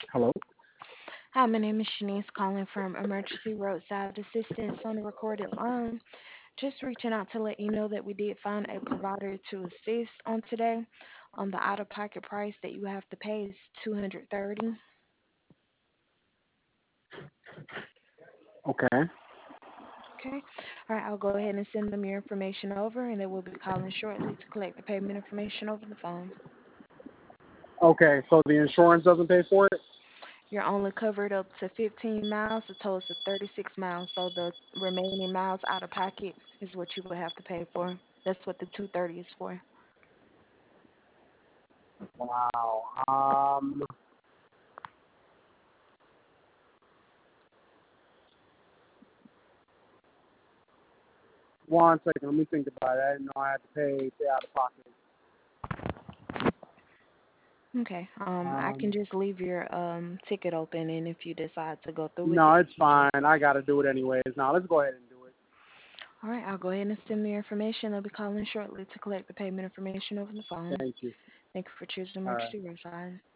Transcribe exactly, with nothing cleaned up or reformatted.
Hello. Hi, my name is Shanice calling from Emergency Roadside Assistance on the recorded line. Just reaching out to let you know that we did find a provider to assist on today. Um, the out-of-pocket price that you have to pay is two hundred thirty. Okay. Okay. All right, I'll go ahead and send them your information over, and they will be calling shortly to collect the payment information over the phone. Okay. So the insurance doesn't pay for it. You're only covered up to fifteen miles, a total of thirty-six miles. So the remaining miles out of pocket is what you would have to pay for. That's what the two hundred thirty is for. Wow. Um. One second. Let me think about it. I didn't know I had to pay pay out of pocket. Okay. Um, I can Um. just leave your um ticket open, and if you decide to go through with No, it, it's you just. fine. I got to do it anyways. Now let's go ahead and do it. All right. I'll go ahead and send the information. They'll be calling shortly to collect the payment information over the phone. Thank you. Thank you for choosing All right. Emergency Roadside.